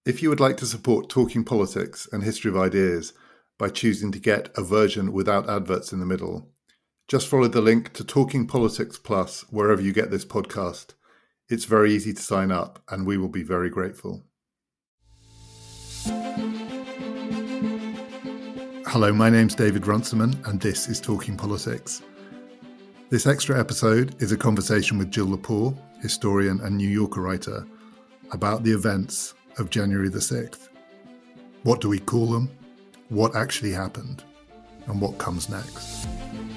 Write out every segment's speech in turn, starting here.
If you would like to support Talking Politics and History of Ideas by choosing to get a version without adverts in the middle, just follow the link to Talking Politics Plus wherever you get this podcast. It's very easy to sign up, and we will be very grateful. Hello, my name's David Runciman, and this is Talking Politics. This extra episode is a conversation with Jill Lepore, historian and New Yorker writer, about the events of January the 6th. What do we call them? What actually happened? And what comes next?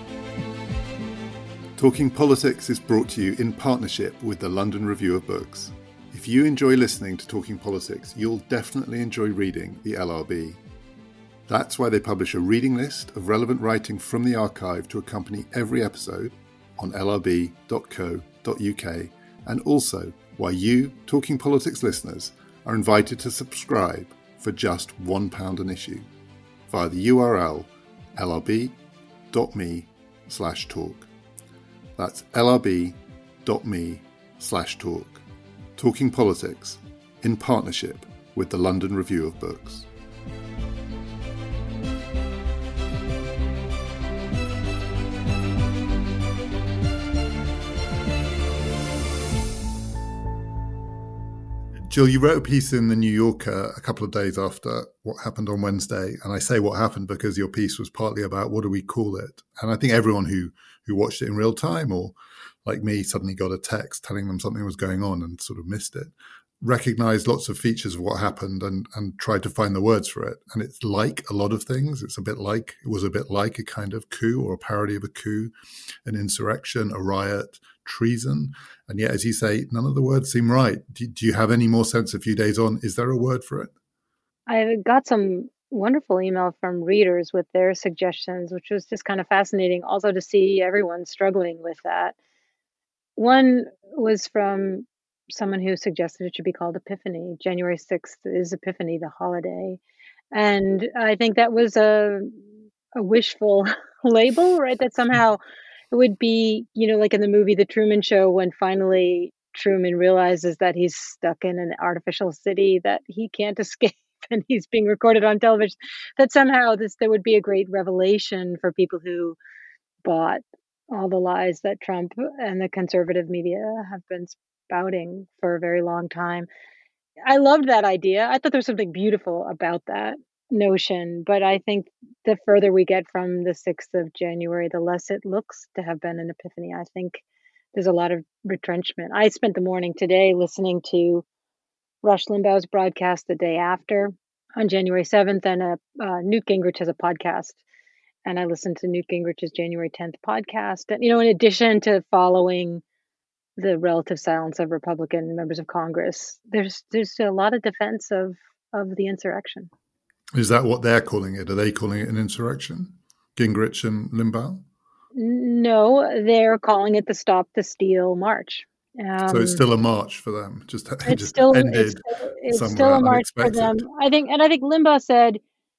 Talking Politics is brought to you in partnership with the London Review of Books. If you enjoy listening to Talking Politics, you'll definitely enjoy reading the LRB. That's why they publish a reading list of relevant writing from the archive to accompany every episode on lrb.co.uk, and also why you, Talking Politics listeners, are invited to subscribe for just £1 an issue via the URL lrb.me/talk. That's lrb.me/talk. Talking Politics in partnership with the London Review of Books. Jill, you wrote a piece in The New Yorker a couple of days after what happened on Wednesday. And I say what happened because your piece was partly about what do we call it? And I think everyone who watched it in real time, or like me, suddenly got a text telling them something was going on and sort of missed it, recognized lots of features of what happened and tried to find the words for it. And it's like a lot of things. It was a bit like a kind of coup or a parody of a coup, an insurrection, a riot, treason. And yet, as you say, none of the words seem right. Do you have any more sense a few days on? Is there a word for it? I got some wonderful email from readers with their suggestions, which was just kind of fascinating also to see everyone struggling with that. One was from someone who suggested it should be called Epiphany. January 6th is Epiphany, the holiday. And I think that was a wishful label, right? That somehow it would be, like in the movie The Truman Show, when finally Truman realizes that he's stuck in an artificial city that he can't escape and he's being recorded on television, that somehow there would be a great revelation for people who bought all the lies that Trump and the conservative media have been spouting for a very long time. I loved that idea. I thought there was something beautiful about that notion, but I think the further we get from the 6th of January, the less it looks to have been an epiphany. I think there's a lot of retrenchment. I spent the morning today listening to Rush Limbaugh's broadcast the day after on January 7th, and Newt Gingrich has a podcast. And I listened to Newt Gingrich's January 10th podcast. And, in addition to following the relative silence of Republican members of Congress, there's a lot of defense of the insurrection. Is that what they're calling it? Are they calling it an insurrection? Gingrich and Limbaugh? No, they're calling it the Stop the Steal March. So it's still a march for them. It's still a march for them. I think Limbaugh said,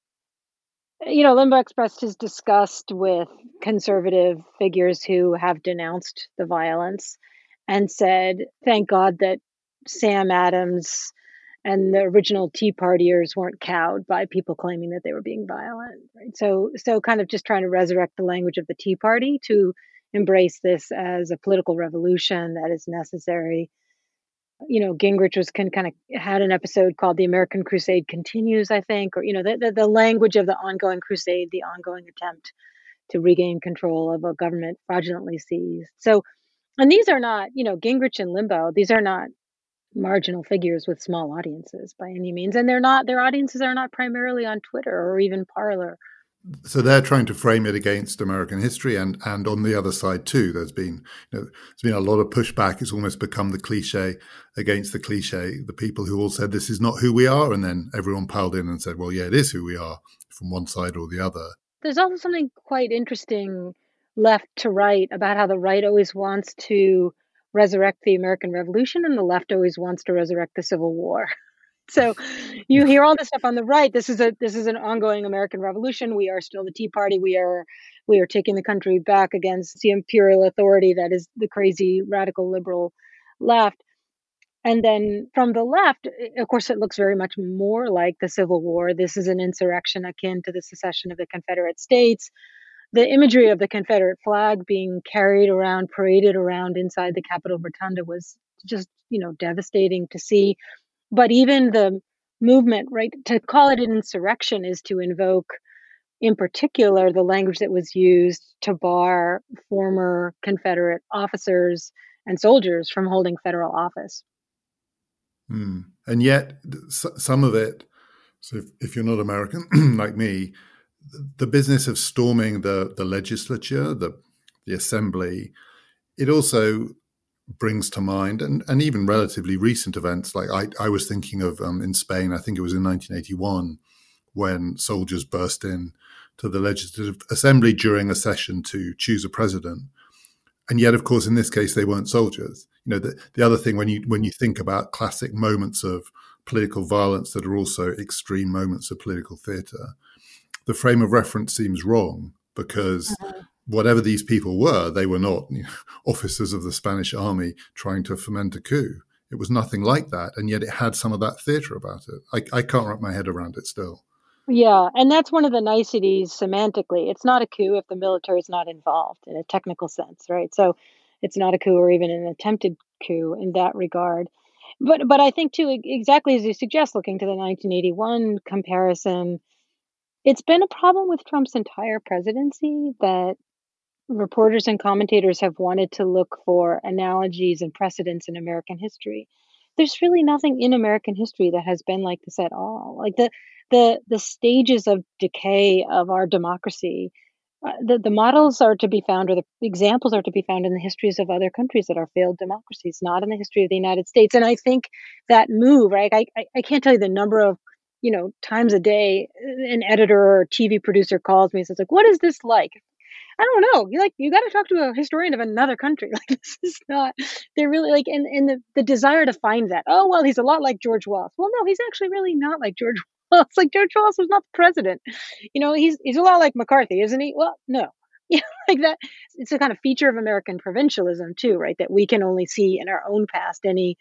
Limbaugh expressed his disgust with conservative figures who have denounced the violence and said, thank God that Sam Adams and the original Tea Partiers weren't cowed by people claiming that they were being violent. Right? So kind of just trying to resurrect the language of the Tea Party to embrace this as a political revolution that is necessary. Gingrich had an episode called "The American Crusade Continues," I think, or the language of the ongoing crusade, the ongoing attempt to regain control of a government fraudulently seized. So, and these are not, Gingrich and Limbaugh, these are not marginal figures with small audiences by any means, and their audiences are not primarily on Twitter or even Parler. So they're trying to frame it against American history, and on the other side too, there's been a lot of pushback. It's almost become the cliche against the cliche. The people who all said this is not who we are, and then everyone piled in and said, well, yeah, it is who we are, from one side or the other. There's also something quite interesting left to right about how the right always wants to resurrect the American Revolution and the left always wants to resurrect the Civil War. So you hear all this stuff on the right. This is an ongoing American revolution. We are still the Tea Party. We are taking the country back against the imperial authority that is the crazy radical liberal left. And then from the left, of course, it looks very much more like the Civil War. This is an insurrection akin to the secession of the Confederate States. The imagery of the Confederate flag being carried around, paraded around inside the Capitol Rotunda was just, devastating to see. But even the movement, right, to call it an insurrection is to invoke, in particular, the language that was used to bar former Confederate officers and soldiers from holding federal office. And yet, some of it, so if you're not American like me, the business of storming the legislature, the assembly, it also brings to mind, and even relatively recent events. Like I was thinking of in Spain, I think it was in 1981, when soldiers burst in to the Legislative Assembly during a session to choose a president. And yet, of course, in this case, they weren't soldiers. The other thing, when you think about classic moments of political violence that are also extreme moments of political theater, the frame of reference seems wrong, because whatever these people were, they were not officers of the Spanish army trying to foment a coup. It was nothing like that, and yet it had some of that theater about it. I can't wrap my head around it still. Yeah, and that's one of the niceties semantically. It's not a coup if the military is not involved in a technical sense, right? So it's not a coup or even an attempted coup in that regard. But I think too, exactly as you suggest, looking to the 1981 comparison, it's been a problem with Trump's entire presidency that reporters and commentators have wanted to look for analogies and precedents in American history. There's really nothing in American history that has been like this at all. Like the stages of decay of our democracy, the models are to be found, or the examples are to be found in the histories of other countries that are failed democracies, not in the history of the United States. And I think that move, right? I can't tell you the number of times a day an editor or TV producer calls me and says, like, what is this like? I don't know. You got to talk to a historian of another country. Like, this is not. They're really like, and the desire to find that. Oh well, he's a lot like George Wallace. Well, no, he's actually really not like George Wallace. Like, George Wallace was not the president. He's a lot like McCarthy, isn't he? Well, no. Like that. It's a kind of feature of American provincialism too, right? That we can only see in our own past any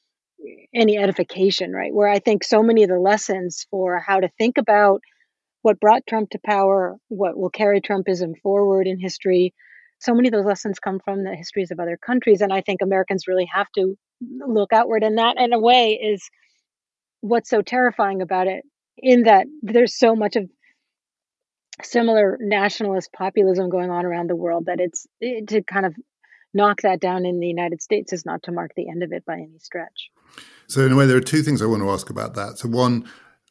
edification, right? Where I think so many of the lessons for how to think about what brought Trump to power, what will carry Trumpism forward in history. So many of those lessons come from the histories of other countries. And I think Americans really have to look outward. And that, in a way, is what's so terrifying about it, in that there's so much of similar nationalist populism going on around the world that to kind of knock that down in the United States is not to mark the end of it by any stretch. So in a way, there are two things I want to ask about that. So one,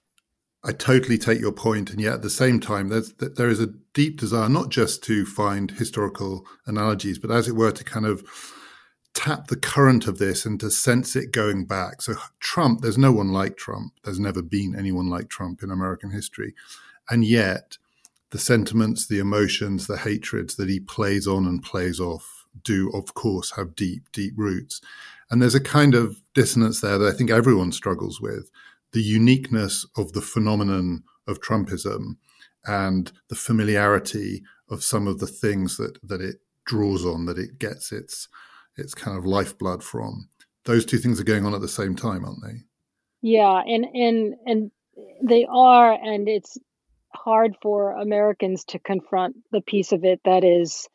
I totally take your point, and yet at the same time, there is a deep desire not just to find historical analogies, but as it were, to kind of tap the current of this and to sense it going back. So Trump, there's no one like Trump. There's never been anyone like Trump in American history. And yet the sentiments, the emotions, the hatreds that he plays on and plays off do, of course, have deep, deep roots. And there's a kind of dissonance there that I think everyone struggles with. The uniqueness of the phenomenon of Trumpism and the familiarity of some of the things that it draws on, that it gets its kind of lifeblood from. Those two things are going on at the same time, aren't they? Yeah, and they are, and it's hard for Americans to confront the piece of it that is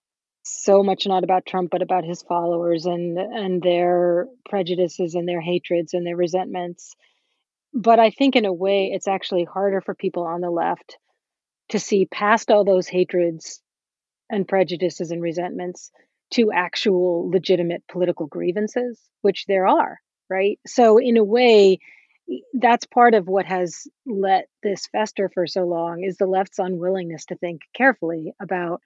so much not about Trump, but about his followers and their prejudices and their hatreds and their resentments. But I think in a way, it's actually harder for people on the left to see past all those hatreds and prejudices and resentments to actual legitimate political grievances, which there are, right? So in a way, that's part of what has let this fester for so long, is the left's unwillingness to think carefully about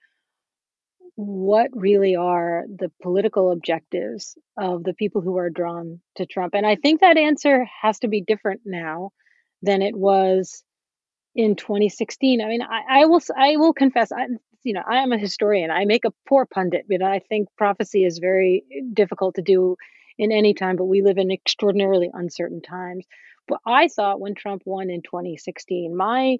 what really are the political objectives of the people who are drawn to Trump. And I think that answer has to be different now than it was in 2016. I mean, I will confess, I am a historian. I make a poor pundit, but I think prophecy is very difficult to do in any time, but we live in extraordinarily uncertain times. But I thought when Trump won in 2016, my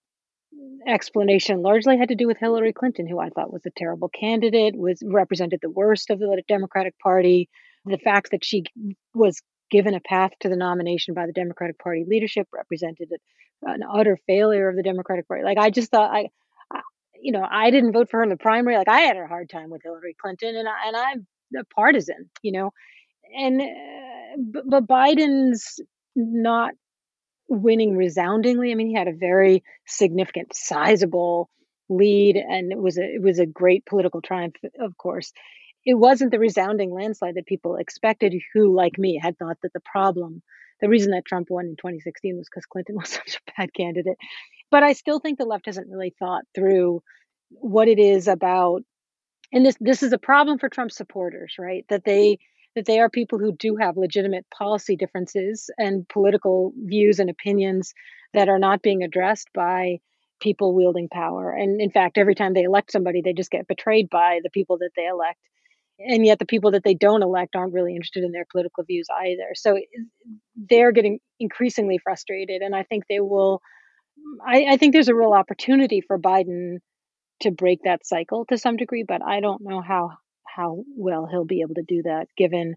explanation largely had to do with Hillary Clinton, who I thought was a terrible candidate, represented the worst of the Democratic Party. The fact that she was given a path to the nomination by the Democratic Party leadership, represented an utter failure of the Democratic Party. Like, I just thought, I I didn't vote for her in the primary. Like, I had a hard time with Hillary Clinton, and I'm a partisan, and but Biden's not winning resoundingly. I mean, he had a very significant, sizable lead, and it was a great political triumph, of course. It wasn't the resounding landslide that people expected, who, like me, had thought that the reason that Trump won in 2016 was because Clinton was such a bad candidate. But I still think the left hasn't really thought through what it is about, and this is a problem for Trump supporters, right? That they are people who do have legitimate policy differences and political views and opinions that are not being addressed by people wielding power. And in fact, every time they elect somebody, they just get betrayed by the people that they elect. And yet the people that they don't elect aren't really interested in their political views either. So they're getting increasingly frustrated. And I think they will, I think there's a real opportunity for Biden to break that cycle to some degree, but I don't know how well he'll be able to do that given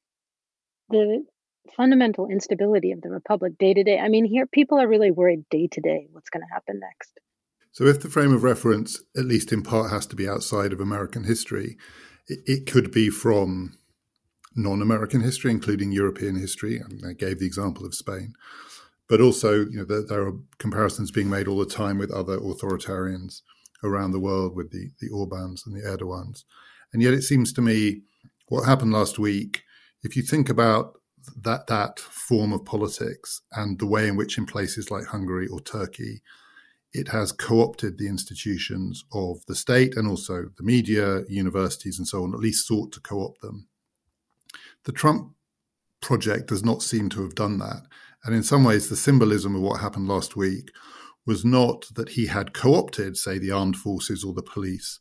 the fundamental instability of the republic day to day. I mean, here people are really worried day to day what's going to happen next. So if the frame of reference, at least in part, has to be outside of American history, it could be from non-American history, including European history. I gave the example of Spain. But also, there are comparisons being made all the time with other authoritarians around the world, with the Orbans and the Erdogans. And yet it seems to me what happened last week, if you think about that form of politics and the way in which in places like Hungary or Turkey, it has co-opted the institutions of the state and also the media, universities and so on, at least sought to co-opt them. The Trump project does not seem to have done that. And in some ways, the symbolism of what happened last week was not that he had co-opted, say, the armed forces or the police.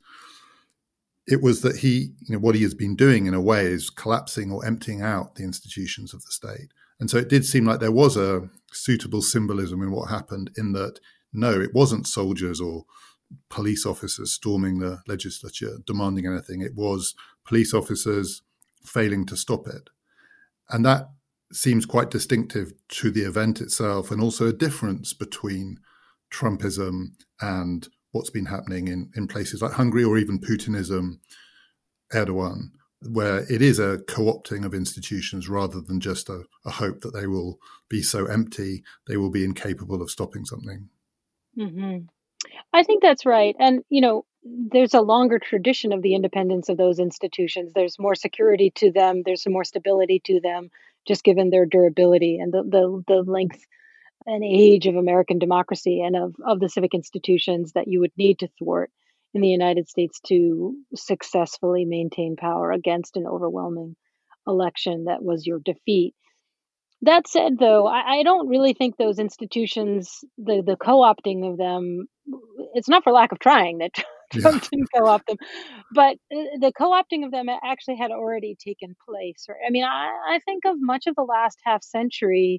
It was that what he has been doing in a way is collapsing or emptying out the institutions of the state. And so it did seem like there was a suitable symbolism in what happened, in that, no, it wasn't soldiers or police officers storming the legislature demanding anything. It was police officers failing to stop it. And that seems quite distinctive to the event itself, and also a difference between Trumpism and what's been happening in places like Hungary, or even Putinism, Erdogan, where it is a co-opting of institutions rather than just a hope that they will be so empty they will be incapable of stopping something. Mm-hmm. I think that's right. And, there's a longer tradition of the independence of those institutions. There's more security to them. There's some more stability to them, just given their durability and the length and age of American democracy and of the civic institutions that you would need to thwart in the United States to successfully maintain power against an overwhelming election that was your defeat. That said, though, I don't really think those institutions, the co-opting of them, it's not for lack of trying that Trump didn't co-opt them, but the co-opting of them actually had already taken place. Right? I mean, I think of much of the last half century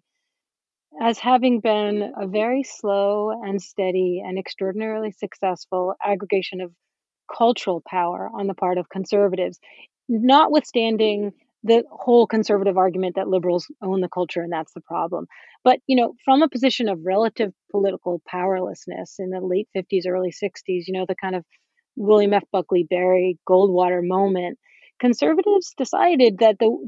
as having been a very slow and steady and extraordinarily successful aggregation of cultural power on the part of conservatives, notwithstanding the whole conservative argument that liberals own the culture and that's the problem. But, from a position of relative political powerlessness in the late 50s, early 60s, the kind of William F. Buckley, Barry Goldwater moment, conservatives decided that the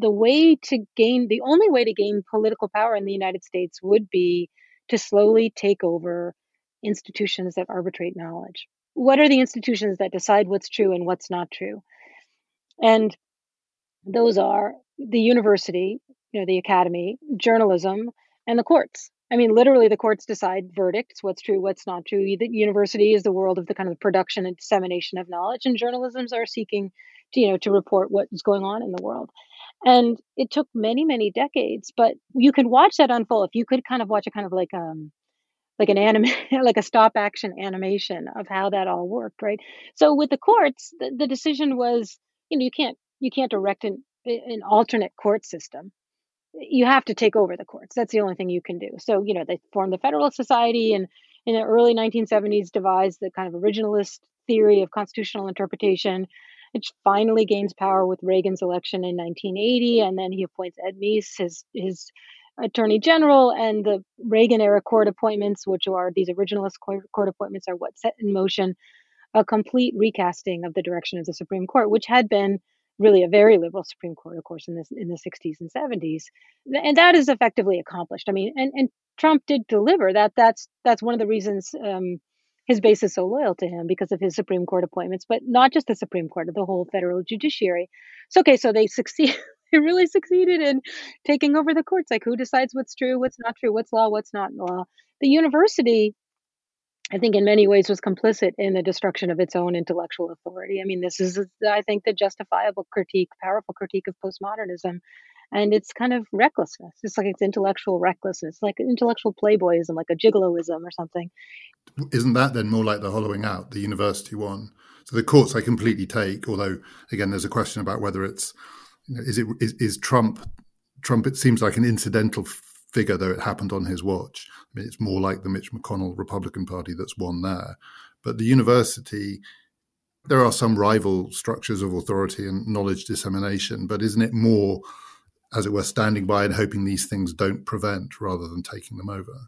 only way to gain political power in the United States would be to slowly take over institutions that arbitrate knowledge. What are the institutions that decide what's true and what's not true? And those are the university, the academy, journalism, and the courts. I mean, literally, the courts decide verdicts, what's true, what's not true. The university is the world of the kind of production and dissemination of knowledge, and journalisms are seeking to report what is going on in the world. And it took many, many decades, but you could watch that unfold. If you could kind of watch a kind of like an anime, like a stop action animation of how that all worked, right? So with the courts, the decision was, you can't direct an alternate court system. You have to take over the courts. That's the only thing you can do. So, they formed the Federalist Society, and in the early 1970s devised the kind of originalist theory of constitutional interpretation. which finally gains power with Reagan's election in 1980. And then he appoints Ed Meese, his attorney general, and the Reagan era court appointments, which are these originalist court appointments, are what set in motion a complete recasting of the direction of the Supreme Court, which had been really a very liberal Supreme Court, of course, in the 60s and 70s, and that is effectively accomplished. I mean, and Trump did deliver. That's one of the reasons his base is so loyal to him, because of his Supreme Court appointments, but not just the Supreme Court, the whole federal judiciary. So okay, so they succeed. They really succeeded in taking over the courts. Like, who decides what's true, what's not true, what's law, what's not law? The university, I think, in many ways was complicit in the destruction of its own intellectual authority. I mean, this is, I think, the justifiable critique, powerful critique of postmodernism. And it's kind of recklessness. It's like it's intellectual recklessness, like intellectual playboyism, like a gigoloism or something. Isn't that then more like the hollowing out, the university one? So the courts I completely take, although, again, there's a question about whether it's, is Trump, it seems like an incidental figure, though it happened on his watch. I mean, it's more like the Mitch McConnell Republican Party that's won there. But the university, there are some rival structures of authority and knowledge dissemination, but isn't it more, as it were, standing by and hoping these things don't prevent rather than taking them over?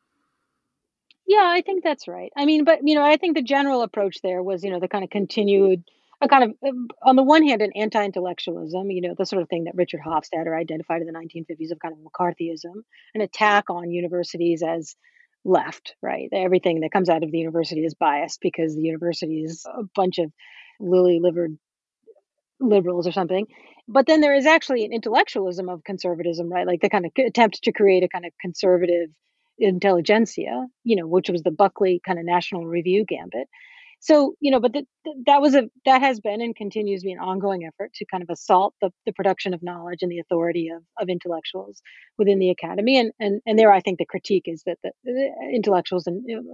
Yeah, I think that's right. I mean, but, I think the general approach there was, the kind of continued, a kind of, on the one hand, an anti-intellectualism, the sort of thing that Richard Hofstadter identified in the 1950s of kind of McCarthyism, an attack on universities as left, right? Everything that comes out of the university is biased because the university is a bunch of lily-livered liberals or something. But then there is actually an intellectualism of conservatism, right? Like the kind of attempt to create a kind of conservative intelligentsia, which was the Buckley kind of National Review gambit. So, but that has been and continues to be an ongoing effort to kind of assault the production of knowledge and the authority of intellectuals within the academy. And there, I think the critique is that the intellectuals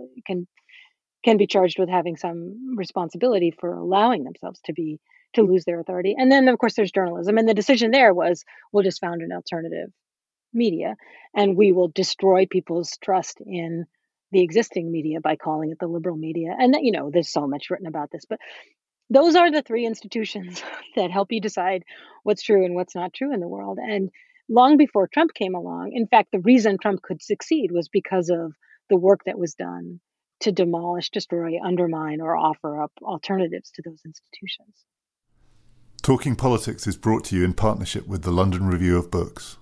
can be charged with having some responsibility for allowing themselves to lose their authority. And then, of course, there's journalism. And the decision there was, we'll just found an alternative media and we will destroy people's trust in the existing media by calling it the liberal media. And, there's so much written about this, but those are the three institutions that help you decide what's true and what's not true in the world. And long before Trump came along, in fact, the reason Trump could succeed was because of the work that was done to demolish, destroy, undermine, or offer up alternatives to those institutions. Talking Politics is brought to you in partnership with the London Review of Books.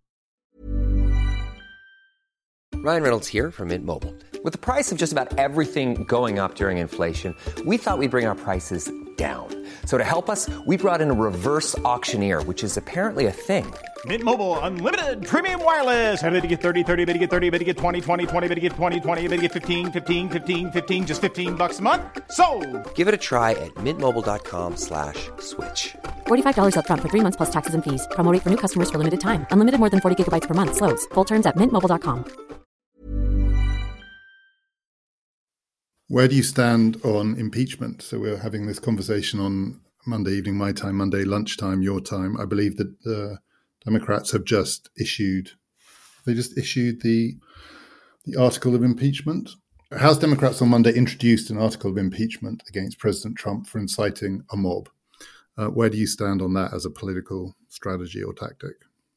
Ryan Reynolds here from Mint Mobile. With the price of just about everything going up during inflation, we thought we'd bring our prices down. So to help us, we brought in a reverse auctioneer, which is apparently a thing. Mint Mobile Unlimited Premium Wireless. How to get 30, 30, bit to get 30, bit to get 20, 20, 20, bit to get 20, 20, bit to get 15, 15, 15, 15, just $15 a month? Sold! Give it a try at mintmobile.com/switch. $45 up front for 3 months plus taxes and fees. Promo rate for new customers for limited time. Unlimited more than 40 gigabytes per month. Slows full terms at mintmobile.com. Where do you stand on impeachment? So we're having this conversation on Monday evening, my time, Monday lunchtime, your time. I believe that the Democrats have just issued the article of impeachment. House Democrats on Monday introduced an article of impeachment against President Trump for inciting a mob. Where do you stand on that as a political strategy or tactic?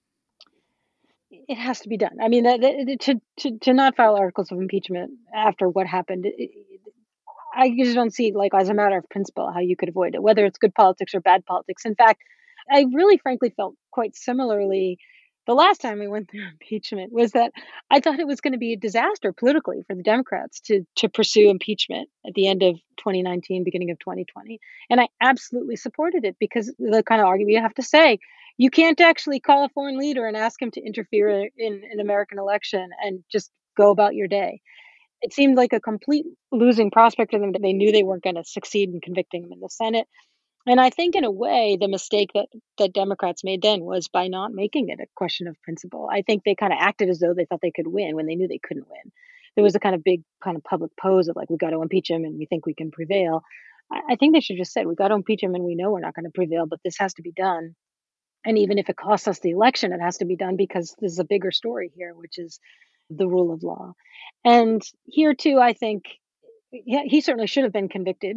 It has to be done. I mean, to not file articles of impeachment after what happened, I just don't see, like, as a matter of principle, how you could avoid it, whether it's good politics or bad politics. In fact, I really, frankly, felt quite similarly the last time we went through impeachment, was that I thought it was going to be a disaster politically for the Democrats to pursue impeachment at the end of 2019, beginning of 2020. And I absolutely supported it, because the kind of argument you have to say, you can't actually call a foreign leader and ask him to interfere in an American election and just go about your day. It seemed like a complete losing prospect for them, that they knew they weren't going to succeed in convicting him in the Senate. And I think, in a way, the mistake that Democrats made then was by not making it a question of principle. I think they kind of acted as though they thought they could win when they knew they couldn't win. There was a kind of big kind of public pose of, like, we got to impeach him and we think we can prevail. I think they should just said, we got to impeach him and we know we're not going to prevail, but this has to be done. And even if it costs us the election, it has to be done, because there's a bigger story here, which is the rule of law. And here, too, I think he certainly should have been convicted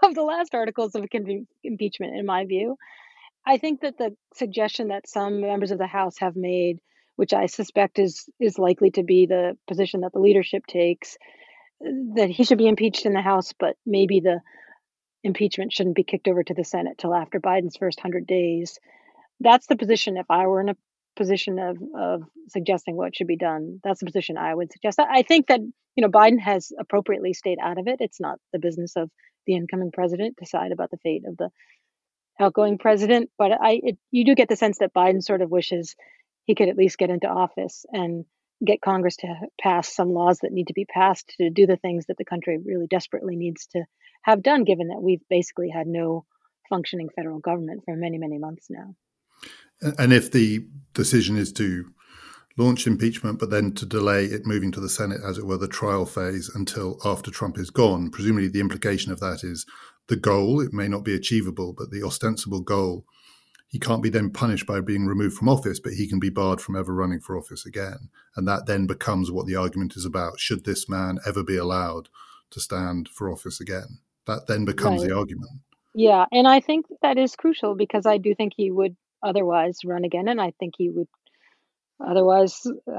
of the last articles of impeachment, in my view. I think that the suggestion that some members of the House have made, which I suspect is likely to be the position that the leadership takes, that he should be impeached in the House, but maybe the impeachment shouldn't be kicked over to the Senate till after Biden's first 100 days. That's the position, if I were in a position of suggesting what should be done, that's the position I would suggest. I think that, Biden has appropriately stayed out of it. It's not the business of the incoming president to decide about the fate of the outgoing president. But you do get the sense that Biden sort of wishes he could at least get into office and get Congress to pass some laws that need to be passed to do the things that the country really desperately needs to have done, given that we've basically had no functioning federal government for many, many months now. And if the decision is to launch impeachment, but then to delay it moving to the Senate, as it were, the trial phase until after Trump is gone, presumably the implication of that is the goal. It may not be achievable, but the ostensible goal, he can't be then punished by being removed from office, but he can be barred from ever running for office again. And that then becomes what the argument is about. Should this man ever be allowed to stand for office again? That then becomes the argument. Yeah, and I think that is crucial because I do think he would otherwise run again, and I think he would otherwise,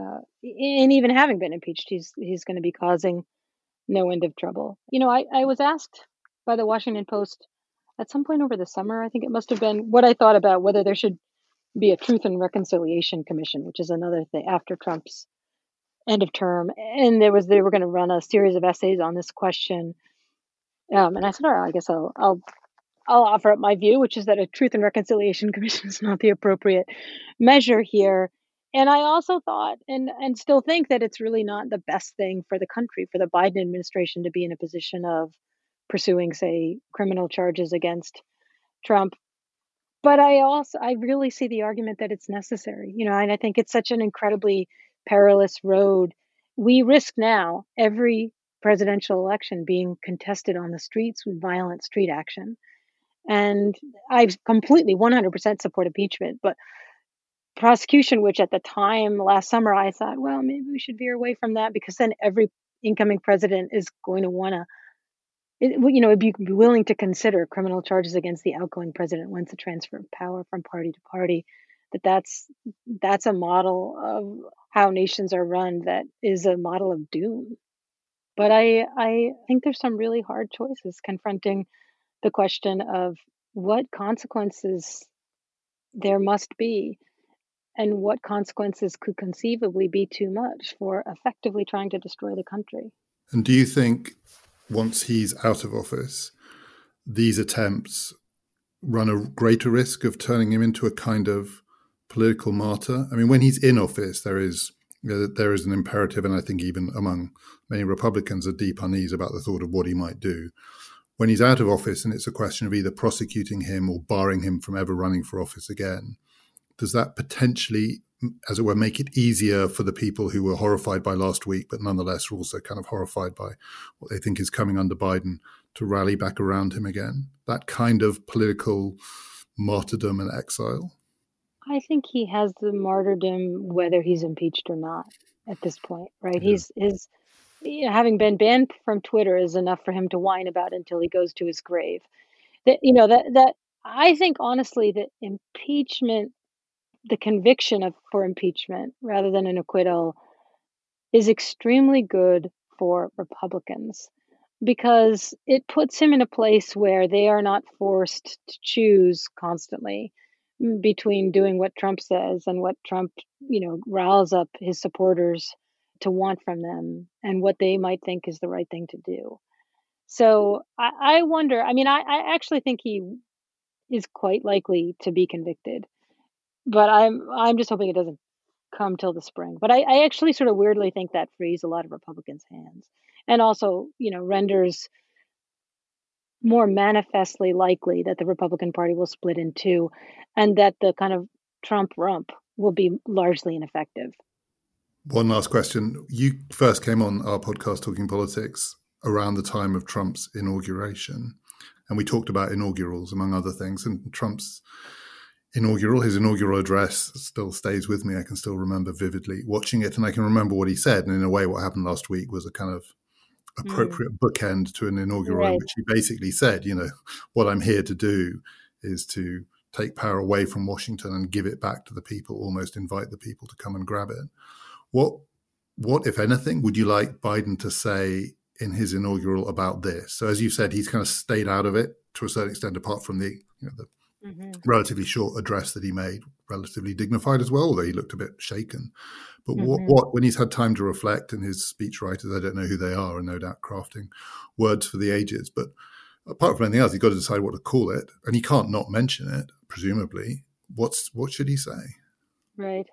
and even having been impeached, he's going to be causing no end of trouble. I was asked by the Washington Post at some point over the summer, I think it must have been, what I thought about whether there should be a Truth and Reconciliation Commission, which is another thing after Trump's end of term. And they were going to run a series of essays on this question. And I said, all right, I guess I'll offer up my view, which is that a Truth and Reconciliation Commission is not the appropriate measure here. And I also thought and still think that it's really not the best thing for the country, for the Biden administration to be in a position of pursuing, say, criminal charges against Trump. But I really see the argument that it's necessary, and I think it's such an incredibly perilous road. We risk now every presidential election being contested on the streets with violent street action. And I completely 100% support impeachment, but prosecution, which at the time last summer, I thought, well, maybe we should veer away from that because then every incoming president is going to want to, be willing to consider criminal charges against the outgoing president once the transfer of power from party to party. That's a model of how nations are run that is a model of doom. But I think there's some really hard choices confronting the question of what consequences there must be and what consequences could conceivably be too much for effectively trying to destroy the country. And do you think once he's out of office, these attempts run a greater risk of turning him into a kind of political martyr? I mean, when he's in office, there is an imperative, and I think even among many Republicans, a deep unease about the thought of what he might do. When he's out of office and it's a question of either prosecuting him or barring him from ever running for office again, does that potentially, as it were, make it easier for the people who were horrified by last week, but nonetheless are also kind of horrified by what they think is coming under Biden, to rally back around him again? That kind of political martyrdom and exile? I think he has the martyrdom whether he's impeached or not at this point, right? Yeah. Having been banned from Twitter is enough for him to whine about until he goes to his grave. That I think honestly that impeachment, the conviction for impeachment rather than an acquittal, is extremely good for Republicans because it puts him in a place where they are not forced to choose constantly between doing what Trump says and what Trump, riles up his supporters to want from them and what they might think is the right thing to do. So I wonder, I actually think he is quite likely to be convicted, but I'm just hoping it doesn't come till the spring. But I actually sort of weirdly think that frees a lot of Republicans' hands and also, renders more manifestly likely that the Republican Party will split in two and that the kind of Trump rump will be largely ineffective. One last question. You first came on our podcast, Talking Politics, around the time of Trump's inauguration. And we talked about inaugurals, among other things. And Trump's his inaugural address still stays with me. I can still remember vividly watching it. And I can remember what he said. And in a way, what happened last week was a kind of appropriate bookend to an inaugural in Right. which he basically said, what I'm here to do is to take power away from Washington and give it back to the people, almost invite the people to come and grab it. What, if anything, would you like Biden to say in his inaugural about this? So as you said, he's kind of stayed out of it to a certain extent, apart from the relatively short address that he made, relatively dignified as well, although he looked a bit shaken. But what when he's had time to reflect, and his speechwriters, I don't know who they are, and no doubt crafting words for the ages, but apart from anything else, he's got to decide what to call it, and he can't not mention it, presumably. What should he say? Right.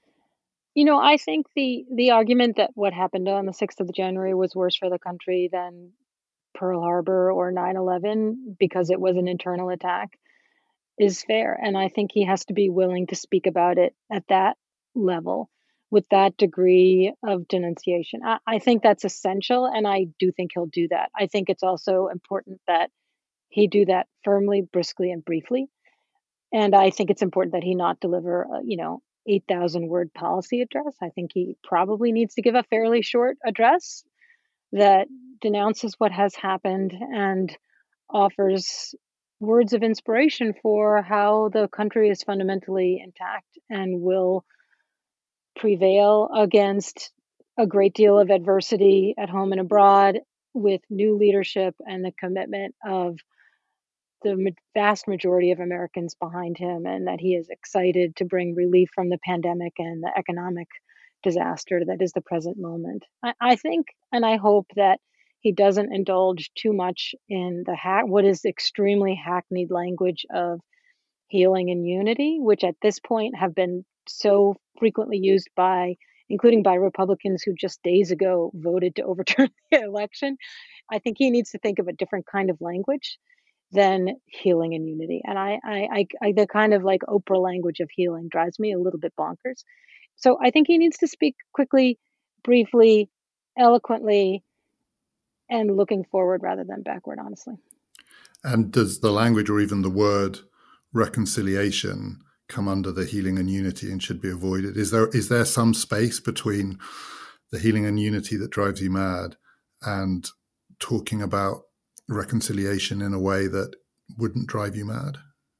I think the argument that what happened on the 6th of January was worse for the country than Pearl Harbor or 9/11 because it was an internal attack is fair. And I think he has to be willing to speak about it at that level with that degree of denunciation. I think that's essential, and I do think he'll do that. I think it's also important that he do that firmly, briskly, and briefly. And I think it's important that he not deliver, 8,000 word policy address. I think he probably needs to give a fairly short address that denounces what has happened and offers words of inspiration for how the country is fundamentally intact and will prevail against a great deal of adversity at home and abroad with new leadership and the commitment of the vast majority of Americans behind him, and that he is excited to bring relief from the pandemic and the economic disaster that is the present moment. I think, and I hope that he doesn't indulge too much in what is extremely hackneyed language of healing and unity, which at this point have been so frequently used including by Republicans who just days ago voted to overturn the election. I think he needs to think of a different kind of language than healing and unity. And I the kind of like Oprah language of healing drives me a little bit bonkers. So I think he needs to speak quickly, briefly, eloquently, and looking forward rather than backward, honestly. And does the language or even the word reconciliation come under the healing and unity and should be avoided? Is there some space between the healing and unity that drives you mad and talking about reconciliation in a way that wouldn't drive you mad?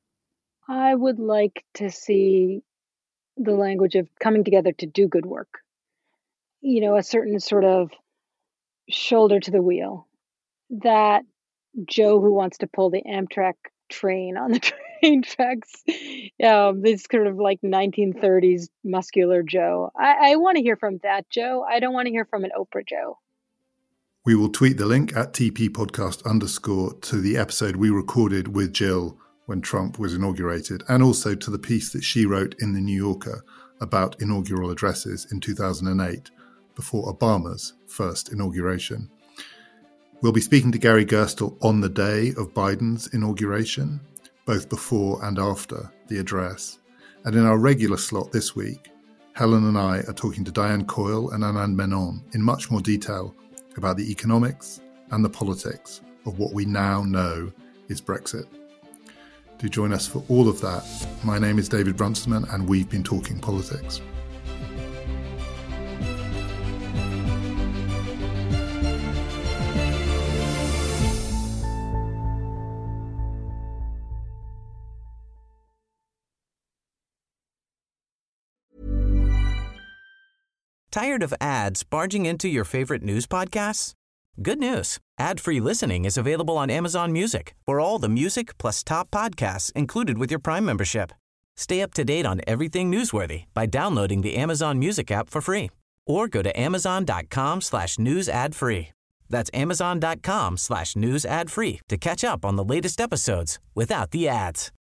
I would like to see the language of coming together to do good work. A certain sort of shoulder to the wheel. That Joe who wants to pull the Amtrak train on the train tracks, this sort of like 1930s muscular Joe. I want to hear from that Joe. I don't want to hear from an Oprah Joe. We will tweet the link at @TPpodcast_ to the episode we recorded with Jill when Trump was inaugurated, and also to the piece that she wrote in The New Yorker about inaugural addresses in 2008, before Obama's first inauguration. We'll be speaking to Gary Gerstle on the day of Biden's inauguration, both before and after the address. And in our regular slot this week, Helen and I are talking to Diane Coyle and Anand Menon in much more detail about the economics and the politics of what we now know is Brexit. Do join us for all of that. My name is David Runciman, and we've been talking politics. Tired of ads barging into your favorite news podcasts? Good news. Ad-free listening is available on Amazon Music for all the music plus top podcasts included with your Prime membership. Stay up to date on everything newsworthy by downloading the Amazon Music app for free or go to amazon.com/news ad free. That's amazon.com/news ad free to catch up on the latest episodes without the ads.